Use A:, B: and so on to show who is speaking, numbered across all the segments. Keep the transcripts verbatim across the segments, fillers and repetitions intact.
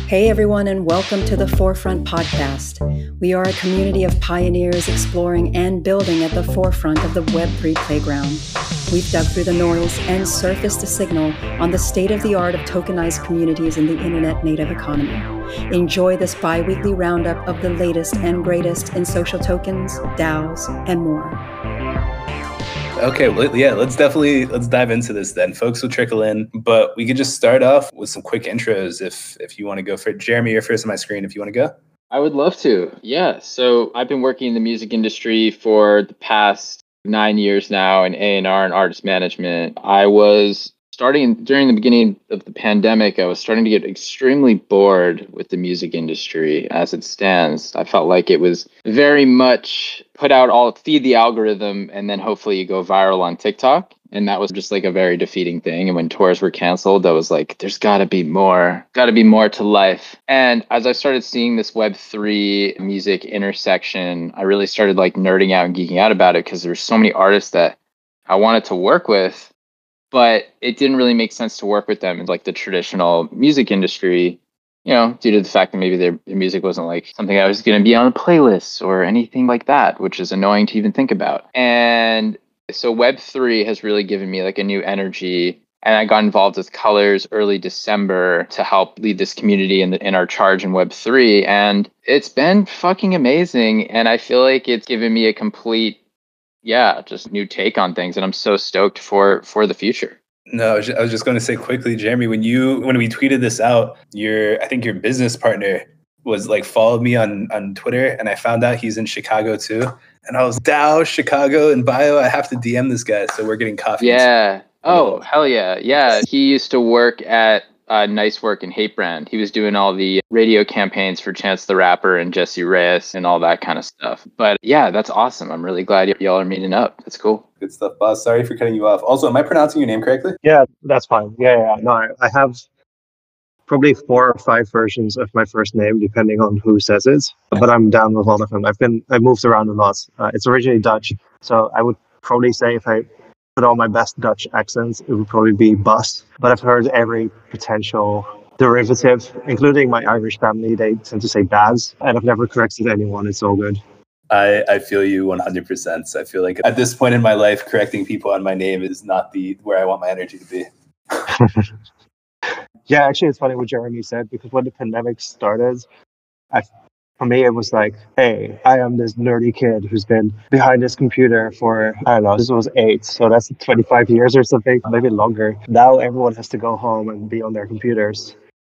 A: Hey everyone, and welcome to the Forefront Podcast. We are a community of pioneers exploring and building at the forefront of the Web three playground. We've dug through the noise and surfaced a signal on the state-of-the-art of tokenized communities in the internet native economy. Enjoy this bi-weekly roundup of the latest and greatest in social tokens, DAOs, and more.
B: Okay, well, yeah, let's definitely, let's dive into this then. Folks will trickle in, but we could just start off with some quick intros if if you want to go for it. Jeremy, you're first on my screen if you want to go.
C: I would love to. Yeah, so I've been working in the music industry for the past nine years now in A and R and artist management. I was starting during the beginning of the pandemic, I was starting to get extremely bored with the music industry as it stands. I felt like it was very much put out all, feed the algorithm, and then hopefully you go viral on TikTok. And that was just like a very defeating thing. And when tours were canceled, I was like, there's got to be more, got to be more to life. And as I started seeing this Web three music intersection, I really started like nerding out and geeking out about it because there's so many artists that I wanted to work with, but it didn't really make sense to work with them in like the traditional music industry, you know, due to the fact that maybe their, their music wasn't like something I was going to be on a playlist or anything like that, which is annoying to even think about. And so Web three has really given me like a new energy. And I got involved with Colors early December to help lead this community in, the, in our charge in Web three. And it's been fucking amazing. And I feel like it's given me a complete, yeah, just new take on things. And I'm so stoked for for the future.
B: No, I was just, I was just going to say quickly, Jeremy, when you when we tweeted this out, your I think your business partner was like followed me on on Twitter, and I found out he's in Chicago too. And I was DAO Chicago in bio. I have to D M this guy, so we're getting coffee.
C: Yeah. Oh, hell yeah. Yeah. He used to work at uh, Nice Work and Hate Brand. He was doing all the radio campaigns for Chance the Rapper and Jesse Reyes and all that kind of stuff. But yeah, that's awesome. I'm really glad y- y'all are meeting up. That's cool.
B: Good stuff, boss. Sorry for cutting you off. Also, am I pronouncing your name correctly?
D: Yeah, that's fine. Yeah, yeah. No, I, I have probably four or five versions of my first name, depending on who says it. But I'm down with all of them. I've been, I've moved around a lot. Uh, it's originally Dutch, so I would probably say if I put all my best Dutch accents, it would probably be Bas. But I've heard every potential derivative, including my Irish family. They tend to say Baz, and I've never corrected anyone. It's all good.
B: I, I feel you one hundred percent. I feel like at this point in my life, correcting people on my name is not the where I want my energy to be.
D: Yeah, actually, it's funny what Jeremy said, because when the pandemic started, I, for me, it was like, hey, I am this nerdy kid who's been behind this computer for, I don't know, this was eight, so that's twenty-five years or something, maybe longer. Now everyone has to go home and be on their computers.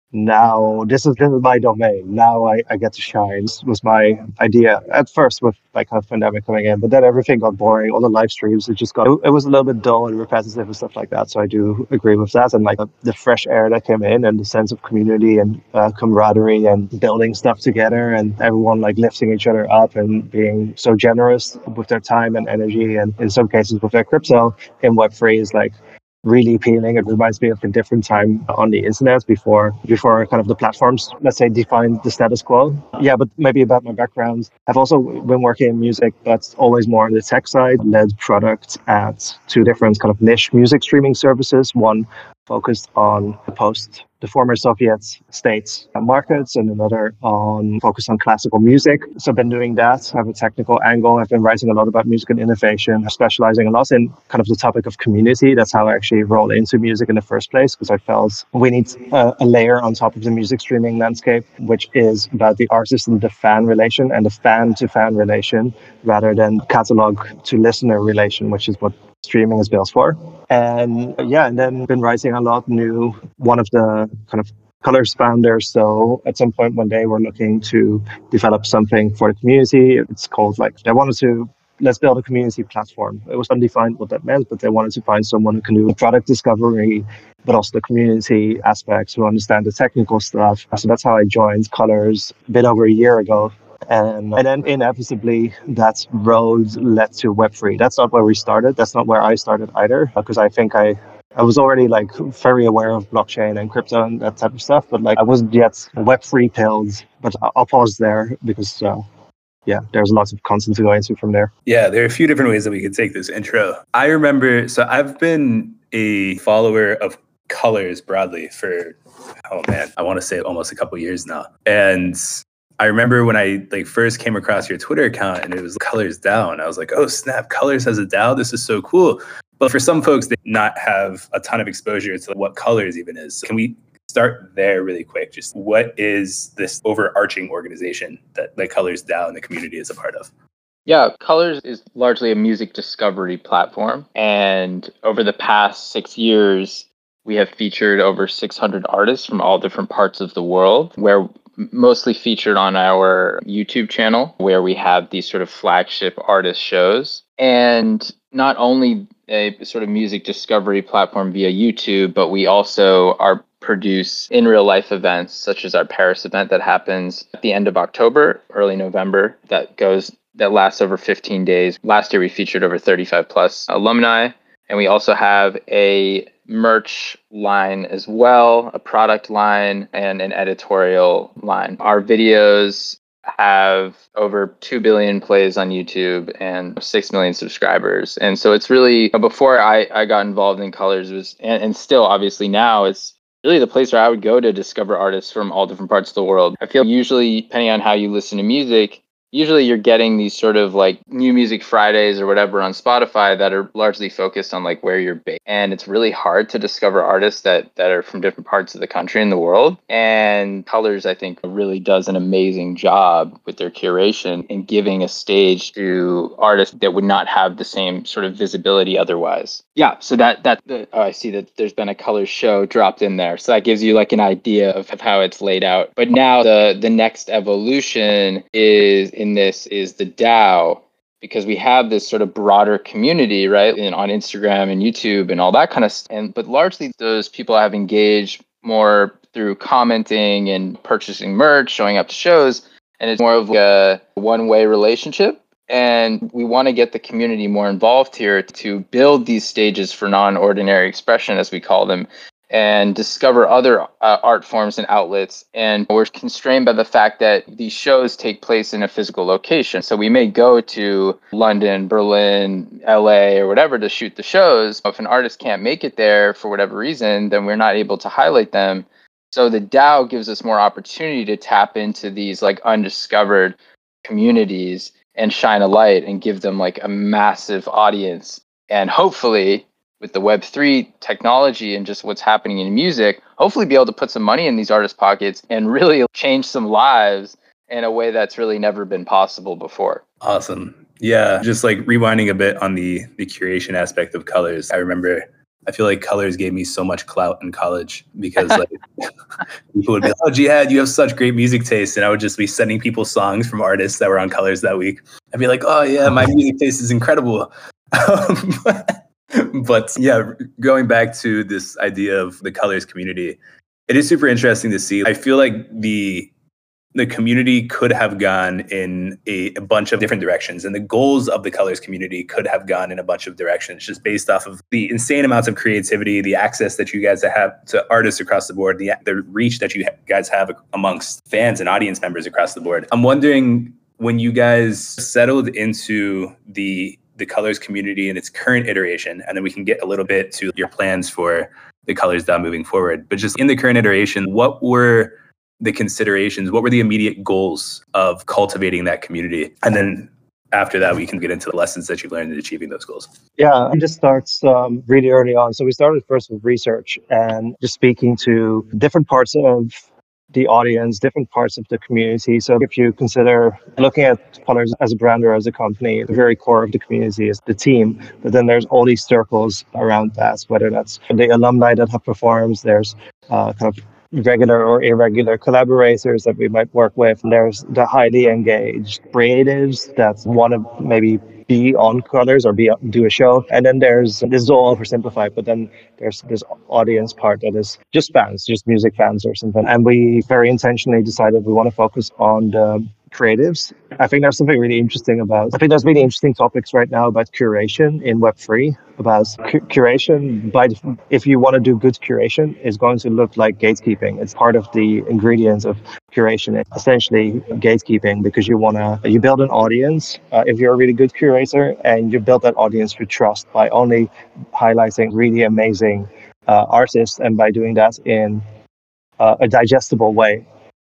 D: Now, this is, this is my domain. Now I, I get to shine. This was my idea at first with like kind of pandemic coming in, but then everything got boring. All the live streams, it just got, it, it was a little bit dull and repetitive and stuff like that. So I do agree with that. And like the fresh air that came in and the sense of community and uh, camaraderie and building stuff together and everyone like lifting each other up and being so generous with their time and energy and in some cases with their crypto in Web three is like really appealing. It reminds me of a different time on the internet before before kind of the platforms, let's say, defined the status quo. Yeah, but maybe about my background. I've also been working in music, but always more on the tech side, led product at two different kind of niche music streaming services. One focused on the post the former Soviet states markets, and another on focus on classical music. So I've been doing that. I have a technical angle. I've been writing a lot about music and innovation, specializing a lot in kind of the topic of community. That's how I actually rolled into music in the first place, because I felt we need a, a layer on top of the music streaming landscape, which is about the artist and the fan relation and the fan to fan relation, rather than catalog to listener relation, which is what streaming is built for. And yeah, and then been writing a lot new, one of the kind of Colors founders. So at some point one day we're looking to develop something for the community. It's called like, they wanted to, let's build a community platform. It was undefined what that meant, but they wanted to find someone who can do product discovery, but also the community aspects, who understand the technical stuff. So that's how I joined Colors a bit over a year ago. And, and then inevitably that road led to Web three. That's not where we started. That's not where I started either, because I think I, I was already like very aware of blockchain and crypto and that type of stuff, but like I wasn't yet Web three pilled. But I'll pause there because uh, yeah, there's lots of content to go into from there.
B: Yeah, there are a few different ways that we could take this intro. I remember, so I've been a follower of colors broadly for, oh man, I want to say almost a couple years now. And I remember when I like first came across your Twitter account and it was Colors DAO, and I was like, oh snap, Colors has a DAO. This is so cool. But for some folks, they not have a ton of exposure to what Colors even is. So can we start there really quick? Just what is this overarching organization that the Colors DAO and the community is a part of?
C: Yeah, Colors is largely a music discovery platform. And over the past six years, we have featured over six hundred artists from all different parts of the world. We're mostly featured on our YouTube channel, where we have these sort of flagship artist shows. And not only a sort of music discovery platform via YouTube, but we also are produce in real life events, such as our Paris event that happens at the end of October, early November, that goes that lasts over fifteen days. Last year, we featured over thirty-five plus alumni. And we also have a merch line as well, a product line, and an editorial line. Our videos have over two billion plays on YouTube and six million subscribers. And so it's really, before I, I got involved in Colors, was and, and still obviously now, it's really the place where I would go to discover artists from all different parts of the world. I feel usually, depending on how you listen to music, usually you're getting these sort of like New Music Fridays or whatever on Spotify that are largely focused on like where you're based. And it's really hard to discover artists that, that are from different parts of the country and the world. And Colors, I think, really does an amazing job with their curation and giving a stage to artists that would not have the same sort of visibility otherwise. Yeah, so that, that oh, I see that there's been a Colors show dropped in there. So that gives you like an idea of, of how it's laid out. But now the, the next evolution is in this is the DAO, because we have this sort of broader community, right, and on Instagram and YouTube and all that kind of stuff. And but largely those people have engaged more through commenting and purchasing merch, showing up to shows, and it's more of a one-way relationship. And we want to get the community more involved here to build these stages for non-ordinary expression, as we call them, and discover other uh, art forms and outlets. And we're constrained by the fact that these shows take place in a physical location. So we may go to London, Berlin, L A, or whatever to shoot the shows. If an artist can't make it there for whatever reason, then we're not able to highlight them. So the DAO gives us more opportunity to tap into these like undiscovered communities and shine a light and give them like a massive audience. And hopefully, with the Web three technology and just what's happening in music, hopefully be able to put some money in these artists' pockets and really change some lives in a way that's really never been possible before.
B: Awesome. Yeah, just like rewinding a bit on the the curation aspect of Colors. I remember, I feel like Colors gave me so much clout in college because like people would be like, oh, Jihad, you have such great music taste. And I would just be sending people songs from artists that were on Colors that week. I'd be like, oh yeah, my music taste is incredible. Um, But yeah, going back to this idea of the Colors community, it is super interesting to see. I feel like the the community could have gone in a, a bunch of different directions, and the goals of the Colors community could have gone in a bunch of directions, just based off of the insane amounts of creativity, the access that you guys have to artists across the board, the the reach that you guys have amongst fans and audience members across the board. I'm wondering, when you guys settled into the the Colors community in its current iteration, and then we can get a little bit to your plans for the Colors DAO moving forward. But just in the current iteration, what were the considerations? What were the immediate goals of cultivating that community? And then after that, we can get into the lessons that you've learned in achieving those goals.
D: Yeah, it just starts um, really early on. So we started first with research and just speaking to different parts of the audience, different parts of the community. So if you consider looking at Colors as a brand or as a company, the very core of the community is the team. But then there's all these circles around that, whether that's the alumni that have performed, there's uh, kind of regular or irregular collaborators that we might work with. And there's the highly engaged creatives that want to maybe be on Colors or be do a show. And then there's, this is all oversimplified, but then there's this audience part that is just fans, just music fans or something. And we very intentionally decided we want to focus on the creatives. I think there's something really interesting about, I think there's really interesting topics right now about curation in Web three, about cu- curation. By the, if you want to do good curation, it's going to look like gatekeeping. It's part of the ingredients of curation. It's essentially gatekeeping, because you want to, you build an audience, uh, if you're a really good curator, and you build that audience for trust by only highlighting really amazing uh, artists, and by doing that in uh, a digestible way.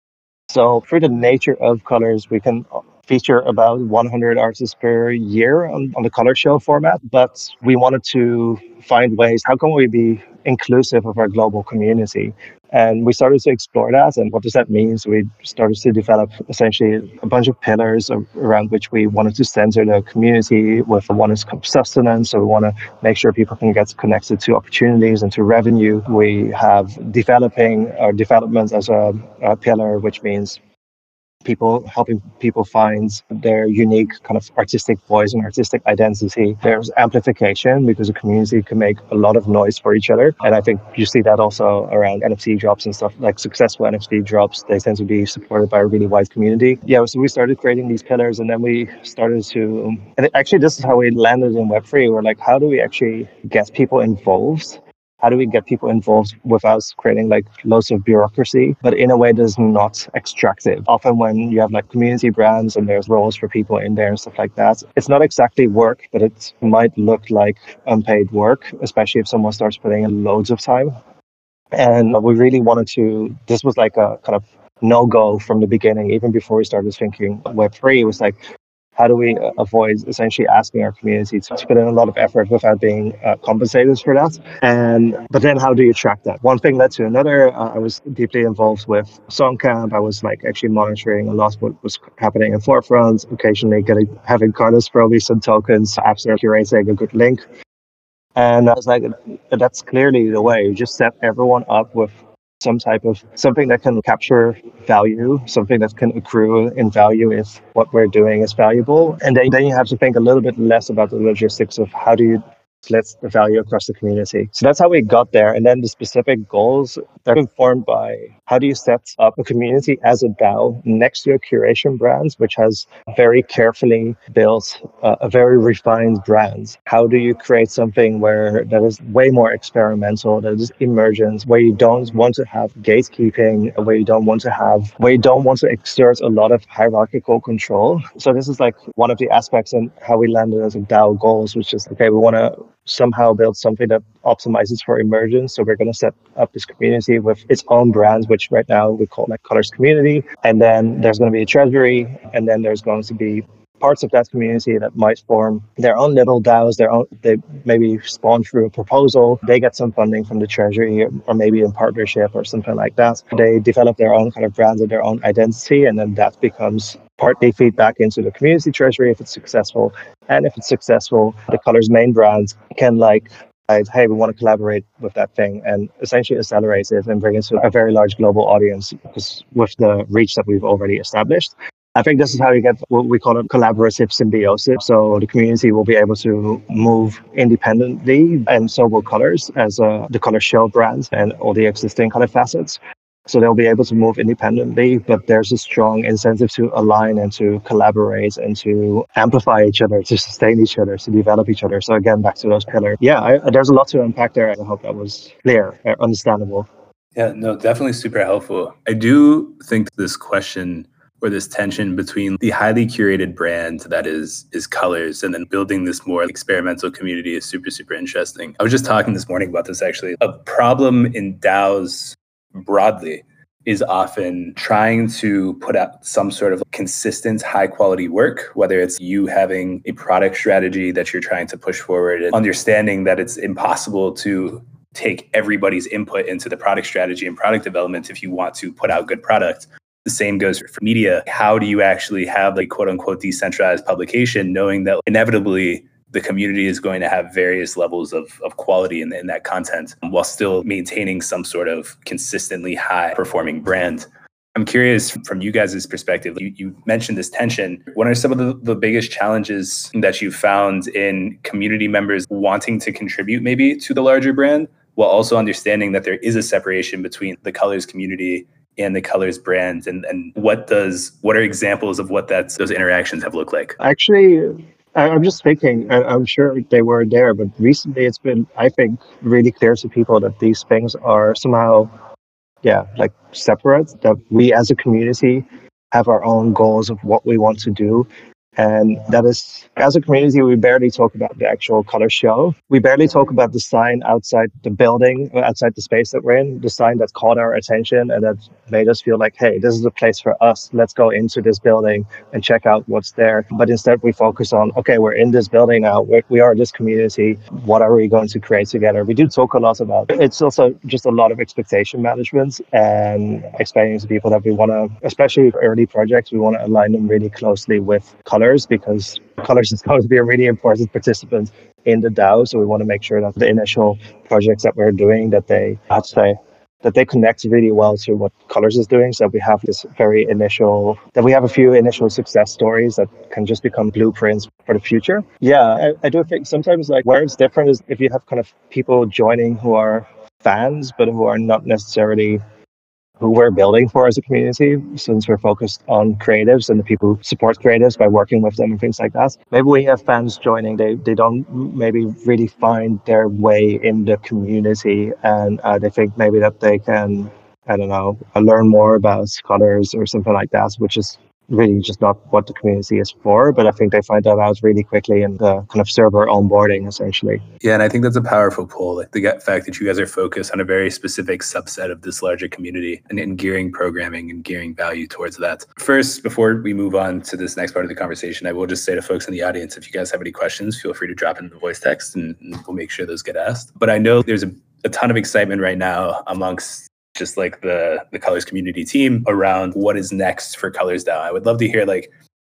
D: So through the nature of colors, we can feature about one hundred artists per year on, on the color show format. But we wanted to find ways, how can we be inclusive of our global community? And we started to explore that. And what does that mean? So we started to develop essentially a bunch of pillars around which we wanted to center the community with. One is sustenance. So we want to make sure people can get connected to opportunities and to revenue. We have developing or development as a, a pillar, which means people helping people find their unique kind of artistic voice and artistic identity. There's amplification, because a community can make a lot of noise for each other. And I think you see that also around N F T drops and stuff, like successful N F T drops. They tend to be supported by a really wide community. Yeah, so we started creating these pillars, and then we started to, and actually this is how we landed in Web three. We're like, how do we actually get people involved? How do we get people involved without creating like loads of bureaucracy, but in a way that is not extractive? Often when you have like community brands and there's roles for people in there and stuff like that, it's not exactly work, but it might look like unpaid work, especially if someone starts putting in loads of time. And we really wanted to, this was like a kind of no-go from the beginning, even before we started thinking Web three. It was like, how do we avoid essentially asking our community to, to put in a lot of effort without being uh, compensated for that? And but then how do you track that? One thing led to another. Uh, I was deeply involved with Songcamp. I was like actually monitoring a lot what was happening in Forefront, occasionally getting having Carlos probably some tokens after curating a good link. And I was like, that's clearly the way. You just set everyone up with some type of something that can capture value, something that can accrue in value if what we're doing is valuable. And then, then you have to think a little bit less about the logistics of how do you split the value across the community. So that's how we got there. And then the specific goals, they're informed by how do you set up a community as a DAO next to your curation brands, which has very carefully built uh, a very refined brand. How do you create something where that is way more experimental, that is emergent, where you don't want to have gatekeeping, where you don't want to have, where you don't want to exert a lot of hierarchical control. So this is like one of the aspects in how we landed as a DAO goals, which is, okay, we want to somehow build something that optimizes for emergence. So we're going to set up this community with its own brands, which right now we call like Colors Community. And then there's going to be a treasury, and then there's going to be parts of that community that might form their own little DAOs, their own, they maybe spawn through a proposal, they get some funding from the treasury, or maybe in partnership or something like that. They develop their own kind of brands and their own identity, and then that becomes partly feedback into the community treasury if it's successful. And if it's successful, the Colors main brand can like, hey, we want to collaborate with that thing, and essentially accelerate it and bring it to a very large global audience because with the reach that we've already established. I think this is how you get what we call a collaborative symbiosis. So the community will be able to move independently, and so will Colors as uh, the Colors Show brand and all the existing kind of facets. So they'll be able to move independently, but there's a strong incentive to align and to collaborate and to amplify each other, to sustain each other, to develop each other. So again, back to those pillars. Yeah, I, there's a lot to unpack there. I hope that was clear, understandable.
B: Yeah, no, definitely super helpful. I do think this question or this tension between the highly curated brand that is is Colors and then building this more experimental community is super, super interesting. I was just talking this morning about this actually. A problem in DAOs broadly is often trying to put out some sort of consistent high quality work, whether it's you having a product strategy that you're trying to push forward and understanding that it's impossible to take everybody's input into the product strategy and product development if you want to put out good product. The same goes for media. How do you actually have like quote unquote decentralized publication, knowing that inevitably the community is going to have various levels of, of quality in, in that content while still maintaining some sort of consistently high performing brand? I'm curious from you guys' perspective, you, you mentioned this tension. What are some of the, the biggest challenges that you found in community members wanting to contribute maybe to the larger brand while also understanding that there is a separation between the Colors community and the Colors brand? And, and what does what are examples of what that's, those interactions have looked like?
D: Actually, I'm just thinking, I'm sure they were there, but recently it's been, I think, really clear to people that these things are somehow, yeah, like separate, that we as a community have our own goals of what we want to do. And that is, as a community, we barely talk about the actual color show. We barely talk about the sign outside the building, outside the space that we're in, the sign that caught our attention and that made us feel like, hey, this is a place for us. Let's go into this building and check out what's there. But instead, we focus on, okay, we're in this building now. We're, we are this community. What are we going to create together? We do talk a lot about it. It's also just a lot of expectation management and explaining to people that we want to, especially early projects, we want to align them really closely with color. Because Colors is going to be a really important participant in the DAO. So we want to make sure that the initial projects that we're doing, that they, I'd say, that they connect really well to what Colors is doing. So we have this very initial, that we have a few initial success stories that can just become blueprints for the future. Yeah, I, I do think sometimes like where it's different is if you have kind of people joining who are fans, but who are not necessarily who we're building for as a community, since we're focused on creatives and the people who support creatives by working with them and things like that. Maybe we have fans joining, they they don't maybe really find their way in the community, and uh, they think maybe that they can, I don't know, learn more about Colors or something like that, which is really just not what the community is for. But I think they find that out really quickly in the kind of server onboarding, essentially.
B: Yeah, and I think that's a powerful pull. Like the fact that you guys are focused on a very specific subset of this larger community and, and gearing programming and gearing value towards that. First, before we move on to this next part of the conversation, I will just say to folks in the audience, if you guys have any questions, feel free to drop in the voice text and, and we'll make sure those get asked. But I know there's a, a ton of excitement right now amongst just like the, the Colors community team around what is next for Colors DAO. I would love to hear, like,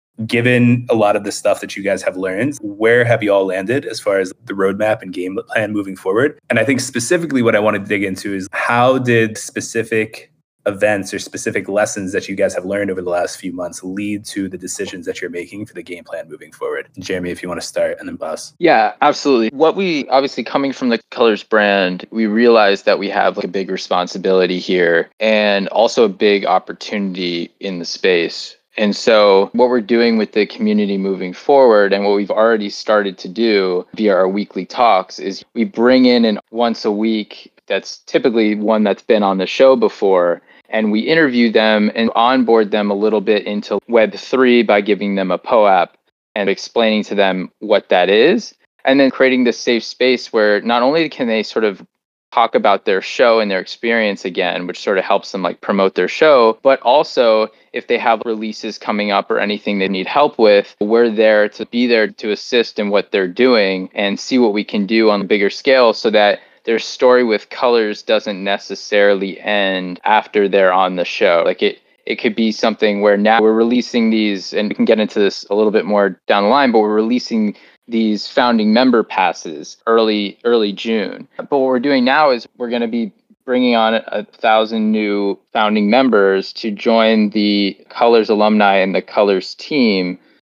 B: given a lot of the stuff that you guys have learned, where have you all landed as far as the roadmap and game plan moving forward? And I think specifically what I want to dig into is how did specific events or specific lessons that you guys have learned over the last few months lead to the decisions that you're making for the game plan moving forward? Jeremy, if you want to start, and then Bas.
C: Yeah, absolutely. What we, obviously coming from the Colors brand, we realized that we have like a big responsibility here and also a big opportunity in the space. And so what we're doing with the community moving forward and what we've already started to do via our weekly talks is we bring in an once a week, that's typically one that's been on the show before, and we interview them and onboard them a little bit into Web three by giving them a P O A P and explaining to them what that is, and then creating this safe space where not only can they sort of talk about their show and their experience again, which sort of helps them like promote their show, but also if they have releases coming up or anything they need help with, we're there to be there to assist in what they're doing and see what we can do on a bigger scale so that their story with Colors doesn't necessarily end after they're on the show. Like it, it could be something where now we're releasing these, and we can get into this a little bit more down the line, but we're releasing these founding member passes early, early June. But what we're doing now is we're going to be bringing on a thousand new founding members to join the Colors alumni and the Colors team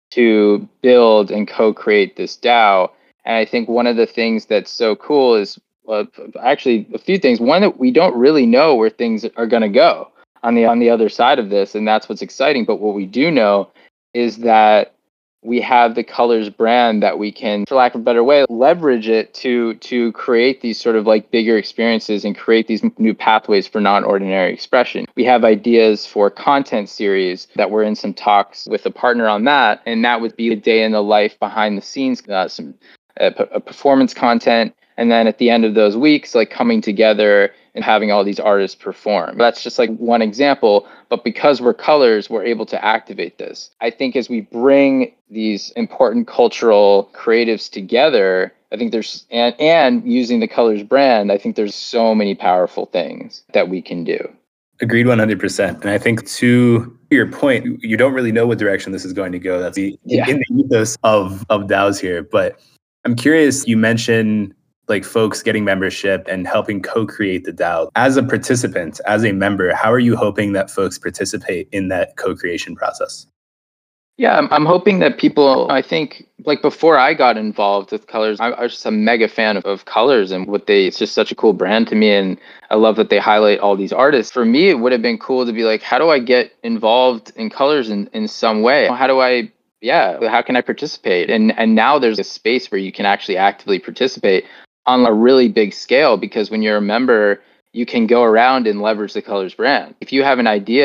C: to build and co-create this DAO. And I think one of the things that's so cool is Uh, actually a few things. One, that we don't really know where things are going to go on the on the other side of this, and that's what's exciting. But what we do know is that we have the Colors brand that we can, for lack of a better way, leverage it to to create these sort of like bigger experiences and create these new pathways for non-ordinary expression. We have ideas for content series that we're in some talks with a partner on that, and that would be a day in the life behind the scenes, uh, some uh, p- uh, performance content. And then at the end of those weeks, like coming together and having all these artists perform. That's just like one example. But because we're Colors, we're able to activate this. I think as we bring these important cultural creatives together, I think there's, and, and using the Colors brand, I think there's so many powerful things that we can do.
B: Agreed one hundred percent. And I think to your point, you don't really know what direction this is going to go. That's the, yeah. in the ethos of, of DAOs here. But I'm curious, you mentioned like folks getting membership and helping co-create the DAO. As a participant, as a member, how are you hoping that folks participate in that co-creation process?
C: Yeah, I'm, I'm hoping that people, I think, like before I got involved with Colors, I, I was just a mega fan of, of Colors and what they, it's just such a cool brand to me. And I love that they highlight all these artists. For me, it would have been cool to be like, how do I get involved in Colors in, in some way? How do I, yeah, how can I participate? And and now there's a space where you can actually actively participate on a really big scale, because when you're a member, you can go around and leverage the Colors brand. If you have an idea,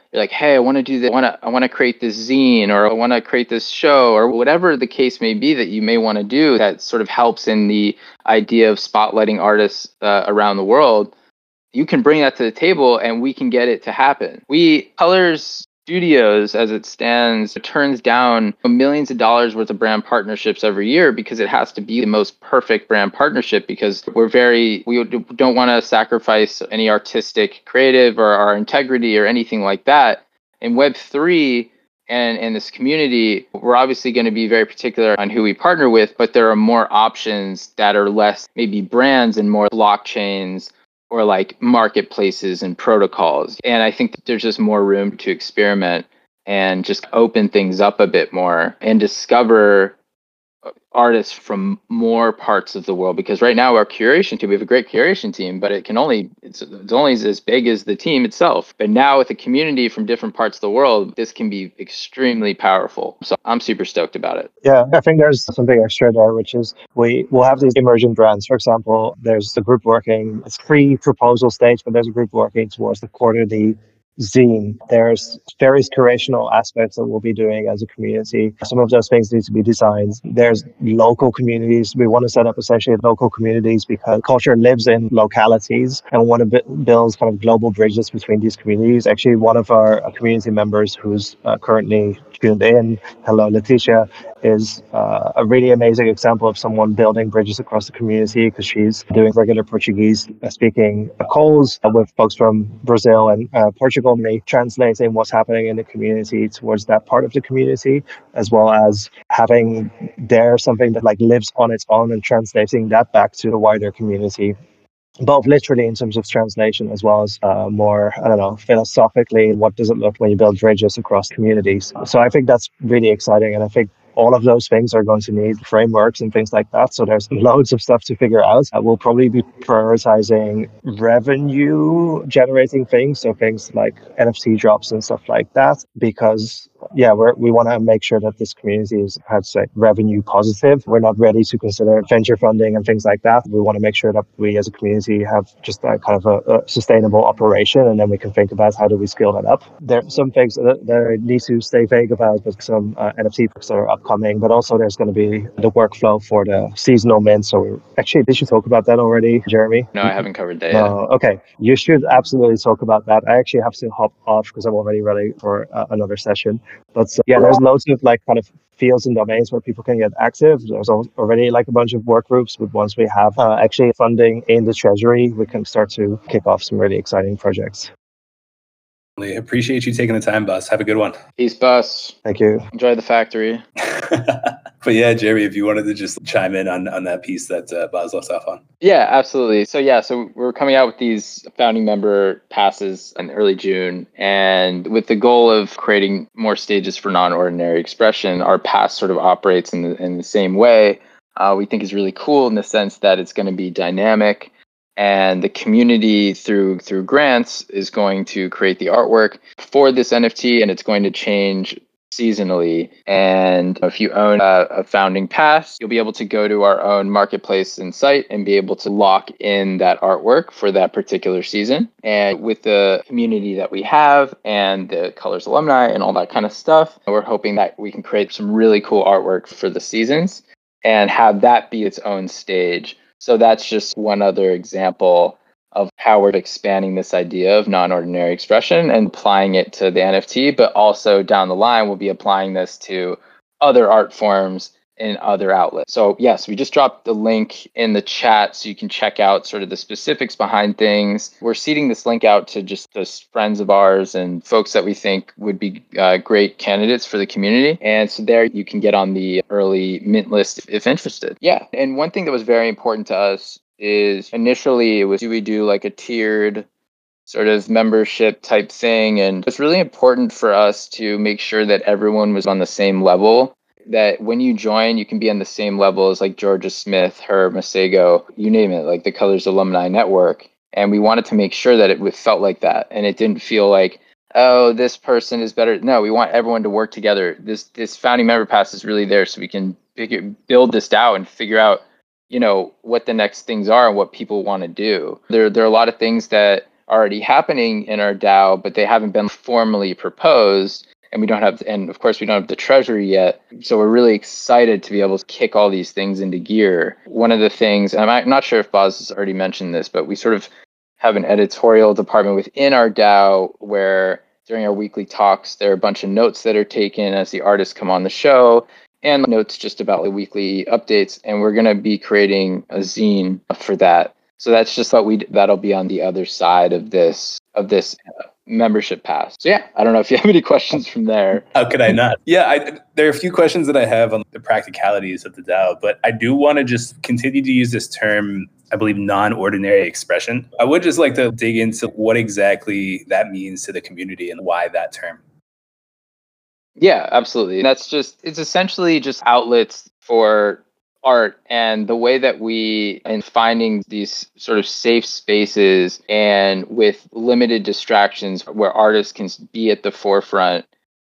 C: you're like, hey, I want to do this. I want to I want to create this zine, or I want to create this show, or whatever the case may be that you may want to do that sort of helps in the idea of spotlighting artists uh, around the world. You can bring that to the table and we can get it to happen. We Colors Studios, as it stands, turns down millions of dollars worth of brand partnerships every year because it has to be the most perfect brand partnership, because we're very, we don't want to sacrifice any artistic creative or our integrity or anything like that. In Web three and in this community, we're obviously going to be very particular on who we partner with, but there are more options that are less maybe brands and more blockchains or like marketplaces and protocols. And I think that there's just more room to experiment and just open things up a bit more and discover artists from more parts of the world. Because right now our curation team, we have a great curation team, but it can only, it's, it's only as big as the team itself. But now with a community from different parts of the world, this can be extremely powerful. So I'm super stoked about it.
D: Yeah, I think there's something extra there, which is we will have these emerging brands. For example, there's a group working, it's pre-proposal stage, but there's a group working towards the quarterly zine. There's various curational aspects that we'll be doing as a community. Some of those things need to be designed. There's local communities. We want to set up essentially local communities because culture lives in localities, and we want to b- build kind of global bridges between these communities. Actually, one of our community members who's uh, currently tuned in, hello Letitia, is uh, a really amazing example of someone building bridges across the community, because she's doing regular Portuguese uh, speaking calls with folks from Brazil and uh, Portugal, and translating what's happening in the community towards that part of the community, as well as having there something that like lives on its own and translating that back to the wider community, both literally in terms of translation as well as uh, more, I don't know, philosophically, what does it look when you build bridges across communities? So I think that's really exciting. And I think all of those things are going to need frameworks and things like that. So there's loads of stuff to figure out. Uh, we'll probably be prioritizing revenue generating things. So things like N F T drops and stuff like that, because yeah, we're, we want to make sure that this community is, how to say, revenue positive. We're not ready to consider venture funding and things like that. We want to make sure that we as a community have just a kind of a, a sustainable operation, and then we can think about how do we scale that up. There are some things that, that I need to stay vague about, but some uh, N F T books that are upcoming, but also there's going to be the workflow for the seasonal mint. So we're, actually, did you talk about that already, Jeremy?
C: No, I haven't covered that yet.
D: Uh, okay, you should absolutely talk about that. I actually have to hop off because I'm already ready for uh, another session. But uh, yeah, there's loads of like kind of fields and domains where people can get active. There's already like a bunch of work groups, but once we have uh, actually funding in the treasury, we can start to kick off some really exciting projects.
B: Appreciate you taking the time, Bus. Have a good one.
C: Peace, Bus.
D: Thank you.
C: Enjoy the factory.
B: But yeah, Jeremy, if you wanted to just chime in on, on that piece that uh, Buzz left off on.
C: Yeah, absolutely. So yeah, so we're coming out with these founding member passes in early June, and with the goal of creating more stages for non-ordinary expression, our pass sort of operates in the in the same way. Uh, we think is really cool in the sense that it's going to be dynamic, and the community through through grants is going to create the artwork for this N F T, and it's going to change seasonally. And if you own a, a founding pass, you'll be able to go to our own marketplace and site and be able to lock in that artwork for that particular season. And with the community that we have and the Colors alumni and all that kind of stuff, we're hoping that we can create some really cool artwork for the seasons and have that be its own stage. So that's just one other example of how we're expanding this idea of non-ordinary expression and applying it to the N F T, but also down the line, we'll be applying this to other art forms in other outlets. So yes, we just dropped the link in the chat so you can check out sort of the specifics behind things. We're seeding this link out to just those friends of ours and folks that we think would be uh, great candidates for the community. And so there you can get on the early mint list if interested. Yeah. And one thing that was very important to us is initially it was, do we do like a tiered sort of membership type thing? And it's really important for us to make sure that everyone was on the same level, that when you join, you can be on the same level as like Georgia Smith, Herb Masego, you name it, like the Colors Alumni Network. And we wanted to make sure that it felt like that. And it didn't feel like, oh, this person is better. No, we want everyone to work together. This this founding member pass is really there so we can figure, build this out and figure out, you know, what the next things are and what people want to do. There, there are a lot of things that already happening in our DAO, but they haven't been formally proposed. And we don't have, and of course, we don't have the treasury yet. So we're really excited to be able to kick all these things into gear. One of the things, and I'm not sure if Boz has already mentioned this, but we sort of have an editorial department within our DAO where during our weekly talks, there are a bunch of notes that are taken as the artists come on the show, and notes just about the weekly updates. And we're going to be creating a zine for that. So that's just what we, that'll be on the other side of this, of this membership pass. So yeah, I don't know if you have any questions from there.
B: How could I not? Yeah, I, there are a few questions that I have on the practicalities of the DAO, but I do want to just continue to use this term, I believe, non-ordinary expression. I would just like to dig into what exactly that means to the community and why that term.
C: Yeah, absolutely. That's just, it's essentially just outlets for art, and the way that we, in finding these sort of safe spaces and with limited distractions where artists can be at the forefront,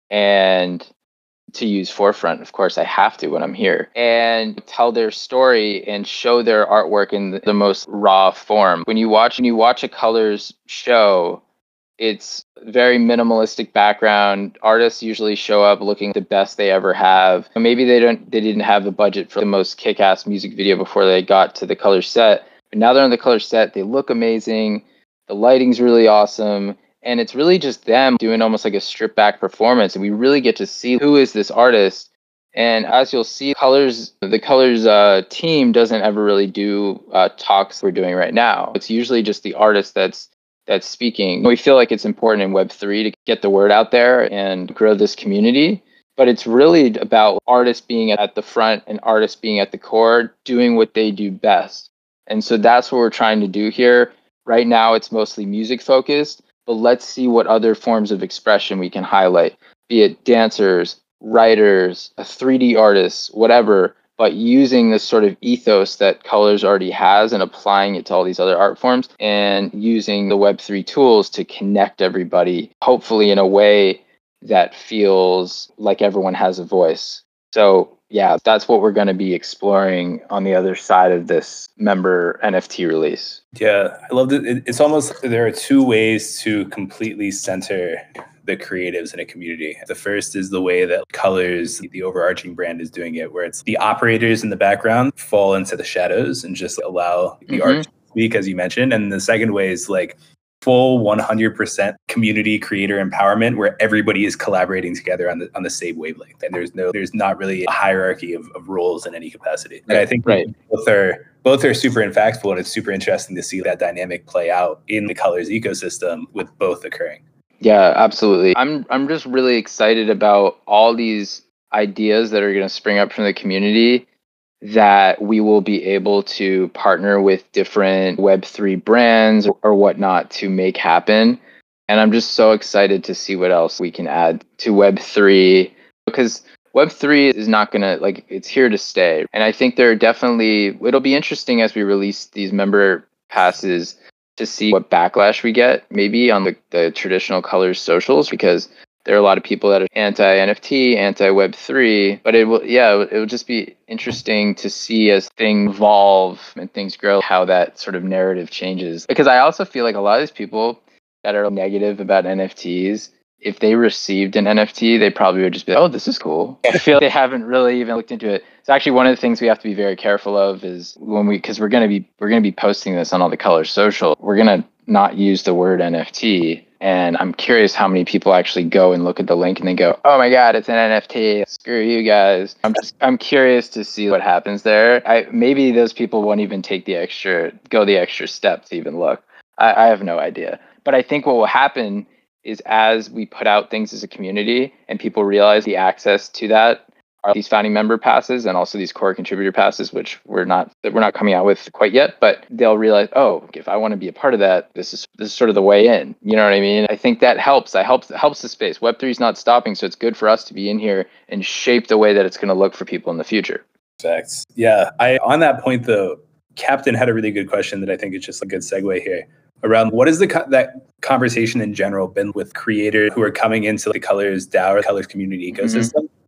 C: and to use forefront, of course, I have to when I'm here, and tell their story and show their artwork in the, the most raw form. When you watch, when you watch a Colors show, it's very minimalistic background. Artists usually show up looking the best they ever have. Maybe they don't they didn't have the budget for the most kick-ass music video before they got to the Colors set. But now they're on the Colors set, they look amazing. The lighting's really awesome. And it's really just them doing almost like a stripped back performance. And we really get to see who is this artist. And as you'll see, Colors, the Colors uh, team doesn't ever really do uh, talks we're doing right now. It's usually just the artist that's that's speaking. We feel like it's important in Web three to get the word out there and grow this community. But it's really about artists being at the front and artists being at the core, doing what they do best. And so that's what we're trying to do here. Right now, it's mostly music focused, but let's see what other forms of expression we can highlight, be it dancers, writers, three D artists, whatever, but using this sort of ethos that Colors already has and applying it to all these other art forms, and using the Web three tools to connect everybody, hopefully in a way that feels like everyone has a voice. So yeah, that's what we're going to be exploring on the other side of this member N F T release.
B: Yeah, I love it. It's almost, there are two ways to completely center the creatives in a community. The first is the way that Colors, the overarching brand, is doing it, where it's the operators in the background fall into the shadows and just allow the
C: Mm-hmm.
B: art to speak, as you mentioned. And the second way is like full one hundred percent community creator empowerment, where everybody is collaborating together on the on the same wavelength. And there's no, there's not really a hierarchy of, of roles in any capacity. And I think
C: Right.
B: both are both are super impactful, and it's super interesting to see that dynamic play out in the Colors ecosystem with both occurring.
C: Yeah, absolutely. I'm I'm just really excited about all these ideas that are going to spring up from the community, that we will be able to partner with different Web three brands or whatnot to make happen. And I'm just so excited to see what else we can add to Web three, because Web three is not going to, like, it's here to stay. And I think there are definitely, it'll be interesting as we release these member passes to see what backlash we get, maybe on the, the traditional Colors socials, because there are a lot of people that are anti-N F T, anti-Web three, but it will, yeah, it will, it will just be interesting to see as things evolve and things grow, how that sort of narrative changes. Because I also feel like a lot of these people that are negative about N F Ts, if they received an N F T, they probably would just be like, oh, this is cool. I feel like they haven't really even looked into it. It's actually one of the things we have to be very careful of is when we, because we're going to be, we're going to be posting this on all the Colors social. We're going to not use the word N F T. And I'm curious how many people actually go and look at the link and they go, oh my God, it's an N F T. Screw you guys. I'm just, I'm curious to see what happens there. I, maybe those people won't even take the extra, go the extra step to even look. I, I have no idea. But I think what will happen is as we put out things as a community and people realize the access to that are these founding member passes and also these core contributor passes, which we're not that we're not coming out with quite yet, but they'll realize, oh, if I want to be a part of that, this is this is sort of the way in. You know what I mean? I think that helps. That helps helps the space. Web three is not stopping, so it's good for us to be in here and shape the way that it's going to look for people in the future.
B: Facts. Yeah. I on that point though, Captain had a really good question that I think is just a good segue here around what is the co- that conversation in general been with creators who are coming into the Colors DAO or Colors community ecosystem. Mm-hmm.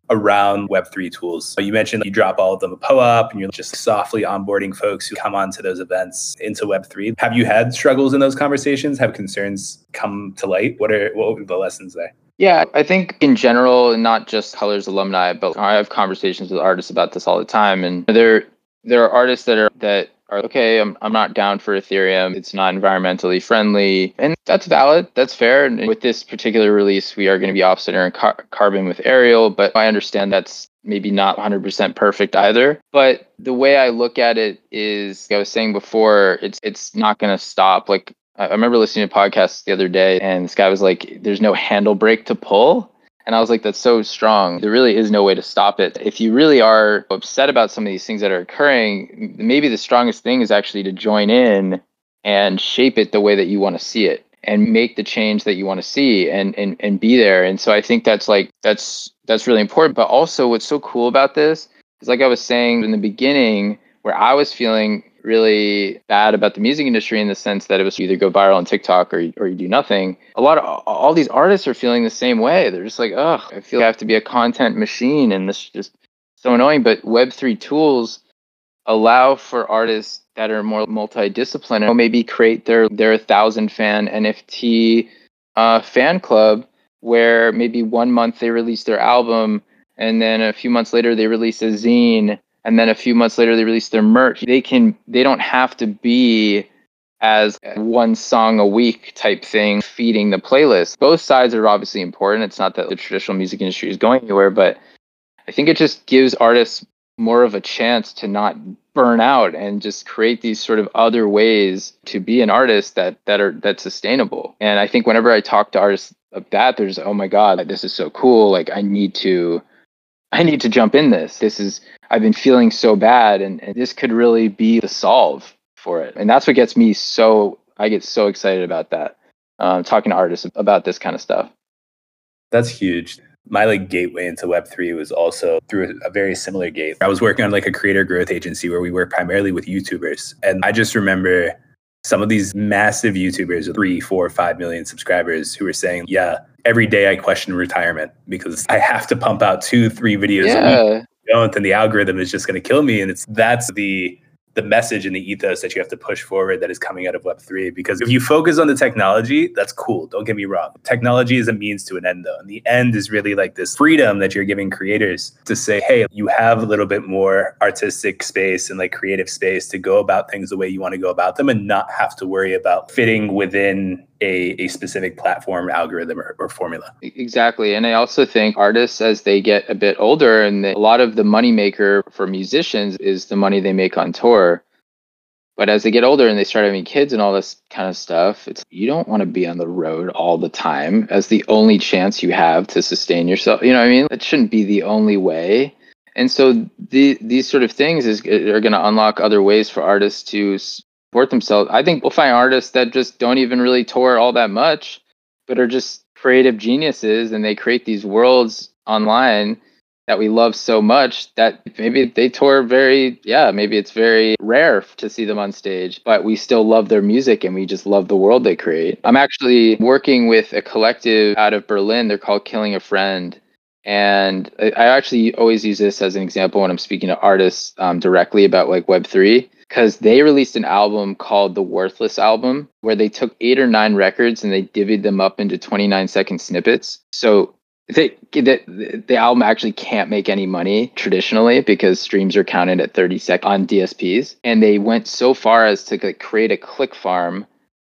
B: around Web three tools. So you mentioned you drop all of them a P O A P and you're just softly onboarding folks who come onto those events into Web three. Have you had struggles in those conversations? Have concerns come to light? What are what were the lessons there?
C: Yeah, I think in general, not just Colors alumni, but I have conversations with artists about this all the time. And there there are artists that are that are okay, I'm I'm not down for Ethereum. It's not environmentally friendly. And that's valid. That's fair. And with this particular release, we are going to be offsetting car- carbon with Ariel, but I understand that's maybe not one hundred percent perfect either. But the way I look at it is, like I was saying before, it's it's not going to stop. Like I remember listening to podcasts the other day and this guy was like, there's no handle brake to pull. And I was like, that's so strong. There really is no way to stop it. If you really are upset about some of these things that are occurring, maybe the strongest thing is actually to join in and shape it the way that you want to see it and make the change that you want to see and, and, and be there. And so I think that's like, that's, that's really important. But also what's so cool about this is, like I was saying in the beginning, where I was feeling really bad about the music industry in the sense that it was either go viral on TikTok or, or you do nothing. A lot of all these artists are feeling the same way. They're just like, oh, I feel I have to be a content machine and this is just so annoying. But Web three tools allow for artists that are more multidisciplinary, maybe create their their thousand fan N F T uh, fan club where maybe one month they release their album and then a few months later they release a zine. And then a few months later, they release their merch. They can, they don't have to be as one song a week type thing, feeding the playlist. Both sides are obviously important. It's not that the traditional music industry is going anywhere, but I think it just gives artists more of a chance to not burn out and just create these sort of other ways to be an artist that that are that's sustainable. And I think whenever I talk to artists of that, there's, oh my God, this is so cool. Like I need to, I need to jump in this. This is, I've been feeling so bad and, and this could really be the solve for it. And that's what gets me so, I get so excited about that. Um, talking to artists about this kind of stuff.
B: That's huge. My like gateway into Web three was also through a very similar gate. I was working on like a creator growth agency where we work primarily with YouTubers. And I just remember some of these massive YouTubers with three, four, five million subscribers who were saying, yeah, every day I question retirement because I have to pump out two, three videos
C: yeah.
B: a week. Don't, and the algorithm is just going to kill me. And it's that's the the message and the ethos that you have to push forward that is coming out of Web three. Because if you focus on the technology, that's cool. Don't get me wrong. Technology is a means to an end, though. And the end is really like this freedom that you're giving creators to say, hey, you have a little bit more artistic space and like creative space to go about things the way you want to go about them and not have to worry about fitting within a, a specific platform, algorithm, or, or formula.
C: Exactly. And I also think artists, as they get a bit older, and the, a lot of the moneymaker for musicians is the money they make on tour. But as they get older and they start having kids and all this kind of stuff, it's you don't want to be on the road all the time as the only chance you have to sustain yourself. You know what I mean? That shouldn't be the only way. And so the, these sort of things is are going to unlock other ways for artists to support themselves. I think we'll find artists that just don't even really tour all that much, but are just creative geniuses, and they create these worlds online that we love so much that maybe they tour very, yeah, maybe it's very rare to see them on stage, but we still love their music and we just love the world they create. I'm actually working with a collective out of Berlin. They're called Killing a Friend. And I actually always use this as an example when I'm speaking to artists um, directly about like Web three, because they released an album called The Worthless Album, where they took eight or nine records and they divvied them up into twenty-nine second snippets. So they, the, the album actually can't make any money traditionally because streams are counted at thirty seconds on D S Ps. And they went so far as to like, create a click farm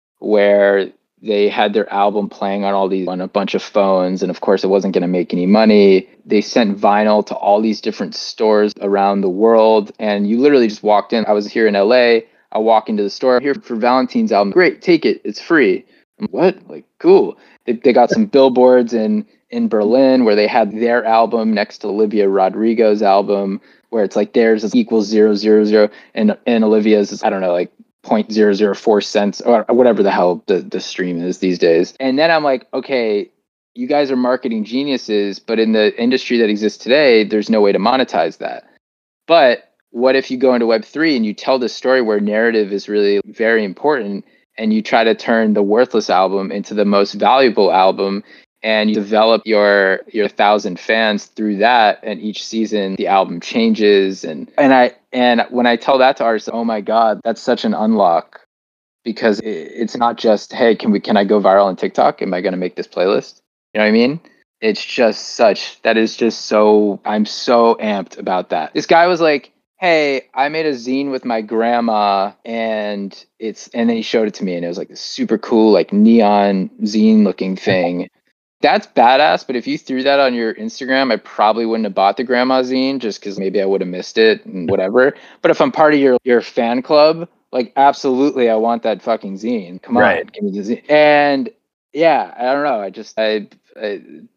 C: where they had their album playing on all these on a bunch of phones, and of course it wasn't going to make any money. They sent vinyl to all these different stores around the world, and you literally just walked in. I was here in L A. I walk into the store here for Valentine's album. Great, take it. It's free. I'm, what? Like, cool. They they got some billboards in in Berlin where they had their album next to Olivia Rodrigo's album, where it's like theirs is equals zero zero zero, and and Olivia's is, I don't know, like zero point zero zero four cents or whatever the hell the, the stream is these days. And then I'm like, okay, you guys are marketing geniuses, but in the industry that exists today, there's no way to monetize that. But what if you go into Web three and you tell this story where narrative is really very important, and you try to turn the Worthless album into the most valuable album, and you develop your your thousand fans through that, and each season the album changes. And and I and when I tell that to artists, oh my God, that's such an unlock, because it, it's not just, hey, can we can I go viral on TikTok? Am I going to make this playlist? You know what I mean? It's just such, that is just so, I'm so amped about that. This guy was like, hey, I made a zine with my grandma, and it's, and then he showed it to me, and it was like this super cool, like neon zine looking thing. That's badass, but if you threw that on your Instagram, I probably wouldn't have bought the grandma zine, just because maybe I would have missed it and whatever. But if I'm part of your, your fan club, like, absolutely, I want that fucking zine. Come on,
B: Right.
C: give me the zine. And yeah, I don't know. I just, I, I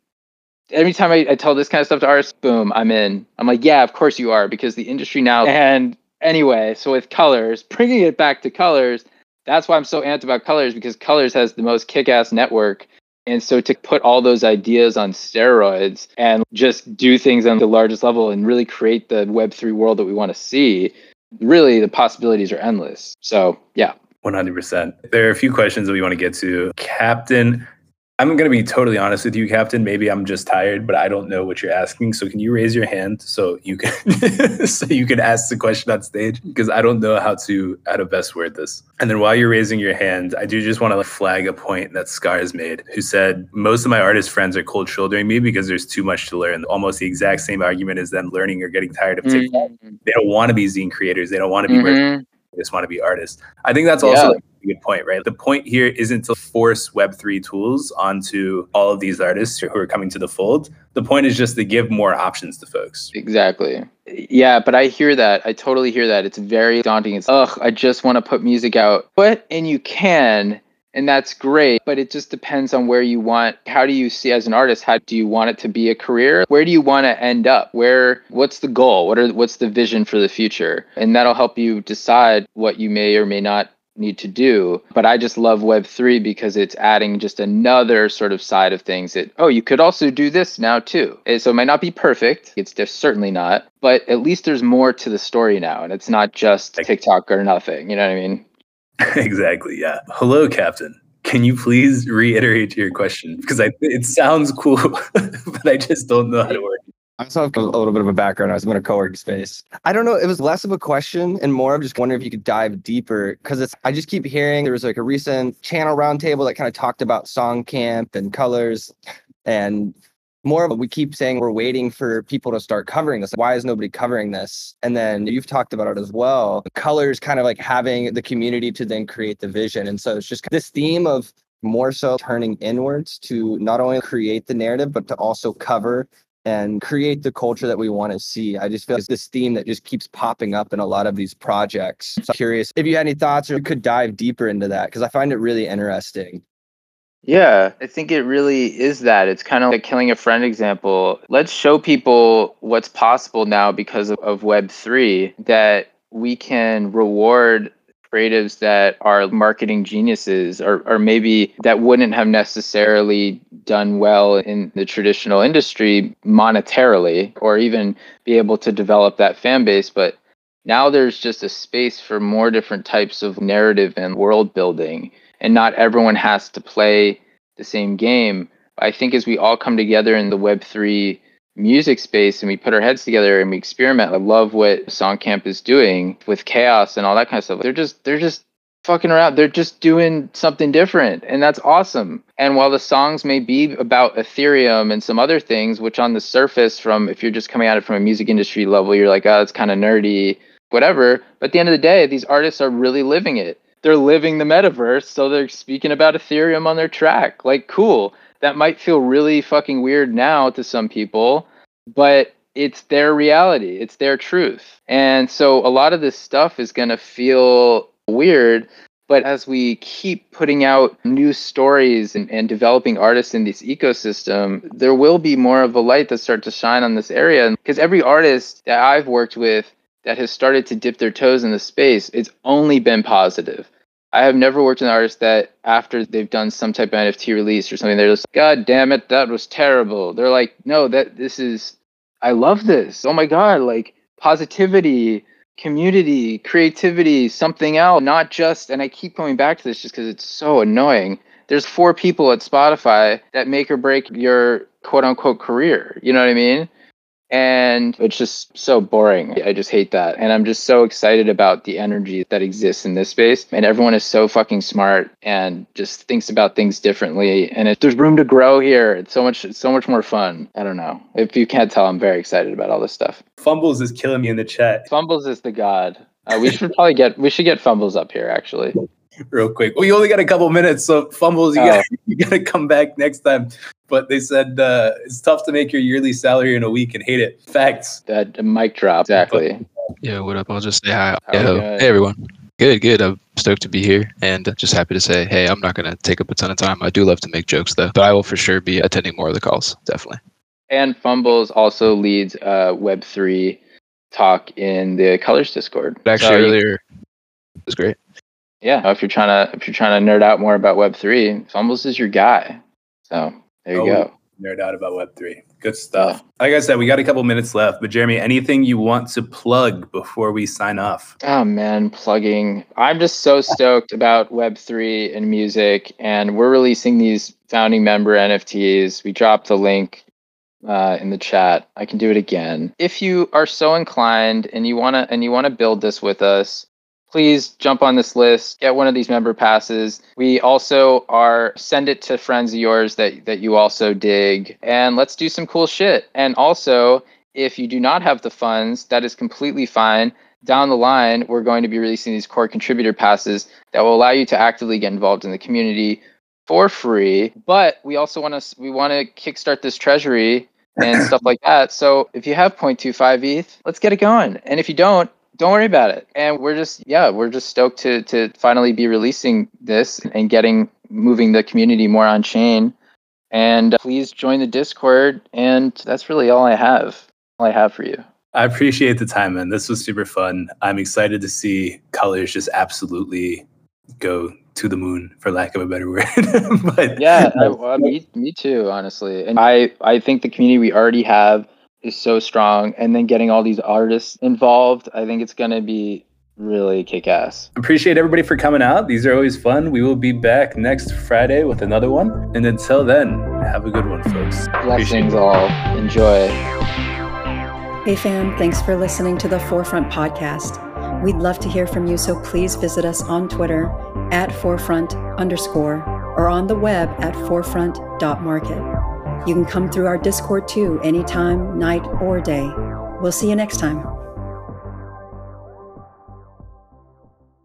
C: every time I, I tell this kind of stuff to artists, boom, I'm in. I'm like, yeah, of course you are, because the industry now. And anyway, so with Colors, bringing it back to Colors, that's why I'm so amped about Colors, because Colors has the most kick-ass network. And so to put all those ideas on steroids and just do things on the largest level and really create the Web three world that we want to see, really the possibilities are endless. So yeah.
B: one hundred percent. There are a few questions that we want to get to. Captain, I'm going to be totally honest with you, Captain. Maybe I'm just tired, but I don't know what you're asking. So can you raise your hand so you can so you can ask the question on stage? Because I don't know how to how to best word this. And then while you're raising your hand, I do just want to flag a point that Scars made, who said, most of my artist friends are cold shouldering me because there's too much to learn. Almost the exact same argument as them learning or getting tired of TikTok. Mm-hmm. They don't want to be zine creators. They don't want to be mm-hmm. They just want to be artists. I think that's also yeah. like a good point, right? The point here isn't to force Web three tools onto all of these artists who are coming to the fold. The point is just to give more options to folks.
C: Exactly. Yeah, but I hear that. I totally hear that. It's very daunting. It's, ugh, I just want to put music out. But, and you can, and that's great, but it just depends on where you want. How do you see as an artist? How do you want it to be a career? Where do you want to end up? Where, what's the goal? What are, what's the vision for the future? And that'll help you decide what you may or may not need to do. But I just love Web three because it's adding just another sort of side of things that, oh, you could also do this now too. And so it might not be perfect. It's just certainly not, but at least there's more to the story now. And it's not just TikTok or nothing. You know what I mean?
B: Exactly. Yeah. Hello, Captain. Can you please reiterate your question? Because I, it sounds cool, but I just don't know how to work.
E: I also have a little bit of a background. I was in a co-working space. I don't know. It was less of a question and more of just wondering if you could dive deeper, because it's. I just keep hearing there was like a recent channel roundtable that kind of talked about Songcamp and Colors, and more of we keep saying we're waiting for people to start covering this. Why is nobody covering this? And then you've talked about it as well. Colors kind of like having the community to then create the vision. And so it's just this theme of more so turning inwards to not only create the narrative, but to also cover and create the culture that we want to see. I just feel it's this theme that just keeps popping up in a lot of these projects. So I'm curious if you had any thoughts or could dive deeper into that, because I find it really interesting.
C: Yeah, I think it really is that. It's kind of like Killing a Friend example. Let's show people what's possible now because of, of Web three, that we can reward creatives that are marketing geniuses, or, or maybe that wouldn't have necessarily done well in the traditional industry monetarily, or even be able to develop that fan base. But now there's just a space for more different types of narrative and world building. And not everyone has to play the same game. I think as we all come together in the Web three music space and we put our heads together and we experiment, I love what Songcamp is doing with Chaos and all that kind of stuff. They're just they're just fucking around. They're just doing something different, and that's awesome. And while the songs may be about Ethereum and some other things, which on the surface, from if you're just coming at it from a music industry level, you're like, oh, it's kind of nerdy, whatever. But at the end of the day, these artists are really living it. They're living the metaverse, so they're speaking about Ethereum on their track. Like, cool. That might feel really fucking weird now to some people, but it's their reality. It's their truth. And so a lot of this stuff is going to feel weird, but as we keep putting out new stories and, and developing artists in this ecosystem, there will be more of a light that starts to shine on this area. Because every artist that I've worked with that has started to dip their toes in the space, it's only been positive. I have never worked with an artist that after they've done some type of N F T release or something, they're just, God damn it, that was terrible. They're like, no, that this is, I love this. Oh my God, like positivity, community, creativity, something else, not just, and I keep going back to this just because it's so annoying, there's four people at Spotify that make or break your quote unquote career. You know what I mean? And it's just so boring. I just hate that. And I'm just so excited about the energy that exists in this space. And everyone is so fucking smart and just thinks about things differently. And if there's room to grow here, it's so much, it's so much more fun. I don't know. If you can't tell, I'm very excited about all this stuff.
B: Fumbles is killing me in the chat.
C: Fumbles is the god. Uh, we should probably get, we should get Fumbles up here, actually.
B: Real quick. Well, you only got a couple minutes, so Fumbles, you
C: Oh.
B: got you got to come back next time. But they said uh, it's tough to make your yearly salary in a week and hate it. Facts.
C: That mic drop, exactly.
F: Yeah, what up? I'll just say hi.
C: How
F: Yeah,
C: we
F: hello.
C: doing?
F: Hey, everyone. Good, good. I'm stoked to be here and just happy to say, hey, I'm not going to take up a ton of time. I do love to make jokes, though, but I will for sure be attending more of the calls, definitely.
C: And Fumbles also leads uh, Web three talk in the Colors Discord.
F: Actually,
C: So you-
F: earlier, it was great.
C: Yeah, if you're trying to if you're trying to nerd out more about Web three, Fumbles is your guy. So there you
B: Oh,
C: go.
B: Nerd out about Web three. Good stuff. Like I said, we got a couple minutes left. But Jeremy, anything you want to plug before we sign off?
C: Oh man, plugging. I'm just so stoked about Web three and music, and we're releasing these founding member N F Ts. We dropped the link uh, in the chat. I can do it again. If you are so inclined and you wanna and you wanna build this with us, please jump on this list, get one of these member passes. We also are, send it to friends of yours that, that you also dig, and let's do some cool shit. And also, if you do not have the funds, that is completely fine. Down the line, we're going to be releasing these core contributor passes that will allow you to actively get involved in the community for free. But we also want to, we want to kickstart this treasury and stuff like that. So if you have zero point two five E T H, let's get it going. And if you don't, don't worry about it. And we're just, yeah, we're just stoked to to finally be releasing this and getting, moving the community more on chain. And uh, please join the Discord. And that's really all I have, all I have for you.
B: I appreciate the time, man. This was super fun. I'm excited to see Colors just absolutely go to the moon, for lack of a better word. But
C: Yeah, I, well, me, me too, honestly. And I, I think the community we already have is so strong, and then getting all these artists involved, I think it's going to be really kick-ass.
B: appreciate everybody for coming out. These are always fun. We will be back next Friday with another one. And until then, have a good one, folks. Appreciate
C: Blessings
B: it.
C: all. Enjoy.
A: Hey fam, thanks for listening to the Forefront Podcast. We'd love to hear from you, so please visit us on Twitter at forefront underscore or on the web at forefront dot market. You can come through our Discord too, anytime, night or day. We'll see you next time.